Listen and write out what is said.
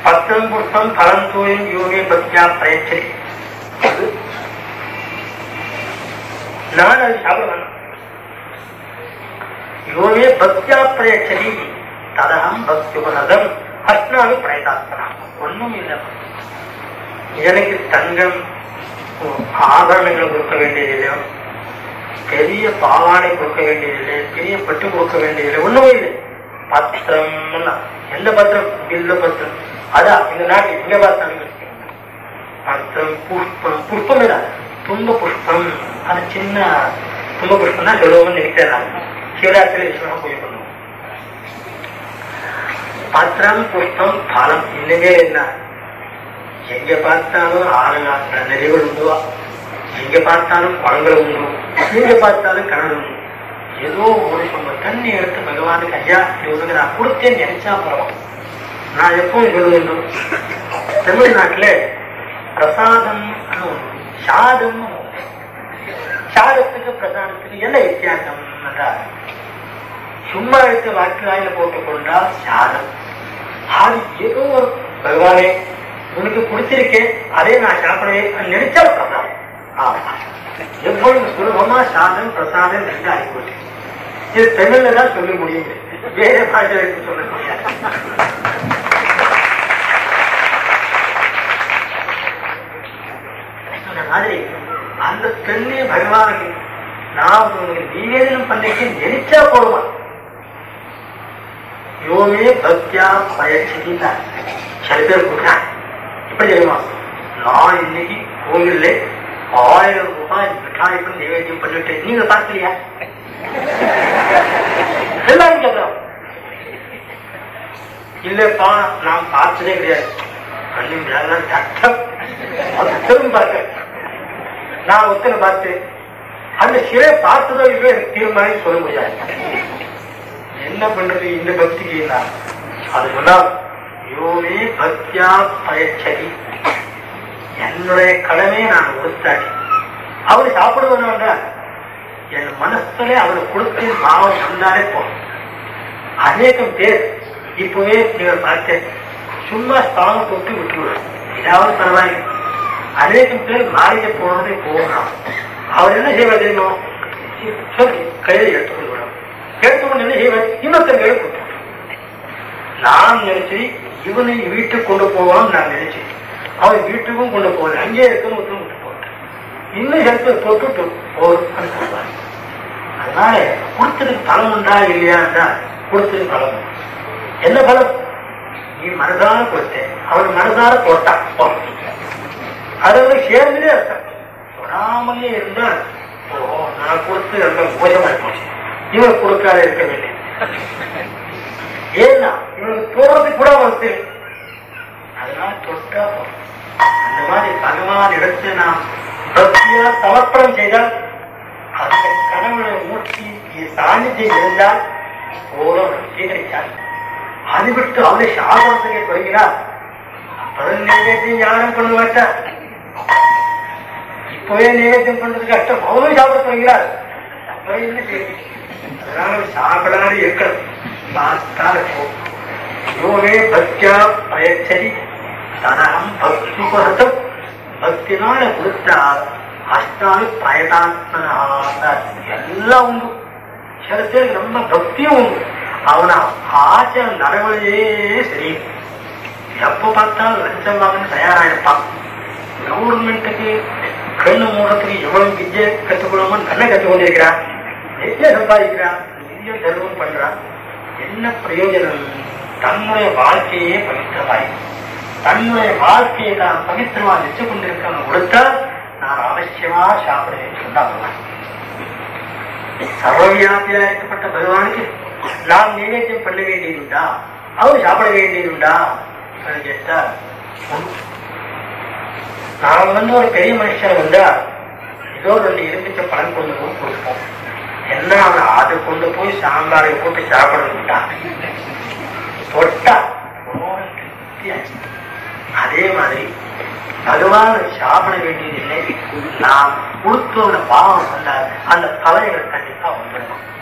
பத்திரம் புஷ்பம் பலம் தூயும் யோகே பக்தியா பிரயச்சரி. நான் அது சாப்பிடுவேன். யோகே பக்தியா பிரயச்சரி ததகம் பக்தியுபநதம் அஸ்னாமி பிரயதாத்மனா. ஒன்றும் இல்லை. எனக்கு தங்கம் ஆபரணங்கள் கொடுக்க வேண்டியதில்லை, பெரிய பாவாடை கொடுக்க வேண்டியதில்லை, பெரிய பட்டு கொடுக்க வேண்டியதில்லை, ஒண்ணுமே இல்லை. பத்திரம், எந்த பத்திரம்? பில்ல பத்திரம். அதான் இந்த நாட்டு இங்க பார்த்தாங்க பத்திரம். புஷ்பம், புஷ்பம் இல்ல, தும்ப புஷ்பம். அது சின்ன தும்ப புஷ்பம் தான் சொல்லுவோம்னு நினைக்கிறாங்க. சிவராத்திரி விஷயம் பூஜை பண்ணுவோம். பத்திரம், புஷ்பம், பலம். இன்னுமே என்ன, எங்க பார்த்தாலும் ஆளுங்க நிறைவுகள் உண்டுவா, எங்க பார்த்தாலும் குளங்கள் உண்டு, எங்க பார்த்தாலும் கடல் உண்டு. ஏதோ ஒரு சொன்ன தண்ணி எடுத்து பகவானுக்கு ஐயா இது நான் கொடுத்தேன்னு நினைச்சா போறோம். நான் எப்பவும் சொல்லுவேன், தமிழ்நாட்டுல பிரசாதம் சாதம், சாதத்துக்கு பிரசாதத்துக்கு என்ன வித்தியாசம் என்றால், சும்மா எடுத்து வாயில போட்டுக் கொண்டால் சாதம். அது ஏதோ ஒரு பகவானே உனக்கு பிடிச்சிருக்கேன் அதே நான் சாப்பிடுவேன் நினைச்சா பிரசாதம். எவ்வளவு சுலபமா சாதம் பிரசாதம் ரெண்டு ஆகிப்போச்சு. இது தமிழ்ல தான் சொல்ல முடியும், வேற பாஷைக்கு சொல்ல முடியாது. அந்த மாதிரி அந்த பெண்ணே பகவானுக்கு நான் உங்களுக்கு நிவேதனம் பண்ணிக்க நினைச்சா போடுவான். யோமே பக்தியா பயச்சின்னா சில பேர் கொடுக்குறாங்க. இப்படி தெரியுமா, நான் இன்னைக்கு கோயில்ல 1000 ரூபாய் மிட்டாய்க்கு நிவேதியம் பண்ணிட்டு நீங்க பார்க்கலையா? எல்லாரும் கேட்கிறோம். இல்லப்பா நான் பார்த்ததே கிடையாது. திரும்ப பார்க்க நான் ஒத்தனை பார்த்து அந்த சிறை பார்த்ததோ இல்லையோ எனக்கு தீர்மானம் சொல்ல முடியாது. என்ன பண்றது இந்த பக்திக்கு? அது சொன்னால் யோமே பக்தியா பயச்சதி, என்னுடைய கடமையை நான் கொடுத்தாடி அவரு சாப்பிடுவதுனா என் மனசுல அவரு கொடுத்து பாவம் சொன்னாலே போதும். அநேகம் பேர் இப்பவே நீங்க பார்த்து சும்மா ஸ்தானம் போட்டு விட்டுருவார், ஏதாவது பரவாயில்லை. அநேகம் பேர் மாறிக்க போனதே போகணும். அவர் என்ன செய்வார் தெரியுமா, சொல்லி கையில எடுத்துக்கொள்வார். எடுத்துக்கொண்டு என்ன செய்வார், இன்னொருத்தர் கையில கொடுத்து. நான் நினைச்சு இவனை வீட்டுக்கு கொண்டு போவான்னு நான் நினைச்சேன். அவன் வீட்டுக்கும் கொண்டு போகல, அங்கே இருக்குன்னு ஒருத்தரும் விட்டு போட்டேன். இன்னும் சேர்த்து தொட்டுட்டு போன்னு சொல்லுவாங்க. அதனால கொடுத்ததுக்கு பலம் உண்டா இல்லையாண்டா, கொடுத்ததுக்கு பலம். என்ன பலம்? நீ மனதார கொடுத்தேன், அவன் மனதார போட்டான். அதோட சேர்ந்ததே அர்த்தம். தொடாமலே இருந்தா ஓ நான் கொடுத்து ரொம்ப மோசமா போச்சு, இவன் கொடுக்காத இருக்க வேண்டிய. ஏன்னா இவனுக்கு போறது கூட வந்து அதனால தொட்டா போதும். அந்த மாதிரி பகவான் இடத்துல நாம் பக்தியா சமர்ப்பணம் செய்தால், அந்த கடவுளை மூர்த்தி சாநித்தியம் இருந்தால் போதும் சீகரிச்சார். அது விட்டு அவளை சாதனத்தை தொடங்கினார். அப்பதான் நைவேத்தியம் யாரும் பண்ண மாட்டார். இப்பவே நைவேத்தியம் பண்றது கஷ்டம், அவனும் சாப்பிட தொடங்கிறார். அதனால சாப்பிடாது இருக்கணும். யோகே பக்தியா பயச்சரி தனகம் பக்திபரதம், பக்தினால கொடுத்தால் அஷ்டாமி பிரயதாத்மனா எல்லாம் உண்டு. சில பேருக்கு ரொம்ப பக்தியும் உண்டு, அவனை ஆச்ச நடைமுறையே சரி. எப்ப பார்த்தாலும் லஞ்சம் வாங்க தயாராயிருப்பான். கவர்மெண்ட்டுக்கு கண்ணு மூடத்துக்கு எவ்வளவு விஜய கற்றுக்கொள்ளுமோ கண்ணை கற்றுக்கொண்டிருக்கிறான், விஜய சம்பாதிக்கிறான், விஜய தர்மம் பண்றான். என்ன பிரயோஜனம்? தன்னுடைய வாழ்க்கையே பவித்திரமாய், தன்னுடைய வாழ்க்கையை தான் பவித்திரமா வச்சு கொண்டிருக்க கொடுத்தா நான் அவசியமா சாப்பிடுவேன் சொன்னாங்க. சர்வவியாபியா இருக்கப்பட்ட பகவானுக்கு நாம் நைவேத்தியம் பண்ண வேண்டியதுண்டா, அவர் சாப்பிட வேண்டியதுண்டா கேட்டா, நாம் ஒரு பெரிய மனுஷன் வந்தா ஏதோ 2 எலுமிச்சை பழம் கொண்டு போய் கொடுப்போம். என்ன அவன் அதை கொண்டு போய் சாம்பாரை போட்டு சாப்பிடணும்டா தொட்டா. அதே மாதிரி பகவான் சாப்பிட வேண்டியதில்லை, நாம் கொடுத்தோட பாவம் வந்தால் அந்த பலன்கள் கண்டிப்பா வந்துடணும்.